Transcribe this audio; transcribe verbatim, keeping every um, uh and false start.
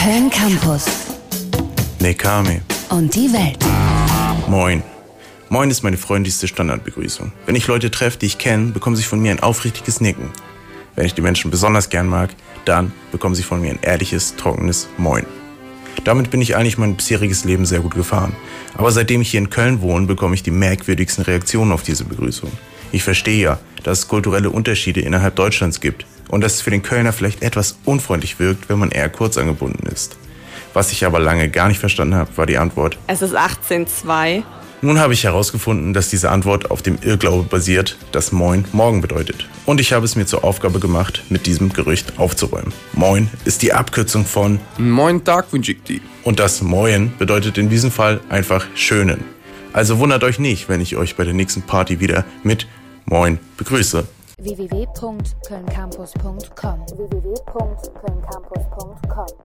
Köln Campus. Nekame. Und die Welt. Moin. Moin ist meine freundlichste Standardbegrüßung. Wenn ich Leute treffe, die ich kenne, bekommen sie von mir ein aufrichtiges Nicken. Wenn ich die Menschen besonders gern mag, dann bekommen sie von mir ein ehrliches, trockenes Moin. Damit bin ich eigentlich mein bisheriges Leben sehr gut gefahren. Aber seitdem ich hier in Köln wohne, bekomme ich die merkwürdigsten Reaktionen auf diese Begrüßung. Ich verstehe ja, dass es kulturelle Unterschiede innerhalb Deutschlands gibt und dass es für den Kölner vielleicht etwas unfreundlich wirkt, wenn man eher kurz angebunden ist. Was ich aber lange gar nicht verstanden habe, war die Antwort: Es ist achtzehn zwei. Nun habe ich herausgefunden, dass diese Antwort auf dem Irrglaube basiert, dass Moin morgen bedeutet. Und ich habe es mir zur Aufgabe gemacht, mit diesem Gerücht aufzuräumen. Moin ist die Abkürzung von Moin Tag wünsche ich dir. Und das Moin bedeutet in diesem Fall einfach schönen. Also wundert euch nicht, wenn ich euch bei der nächsten Party wieder mit Moin begrüße. w w w punkt köln campus punkt com w w w punkt köln campus punkt com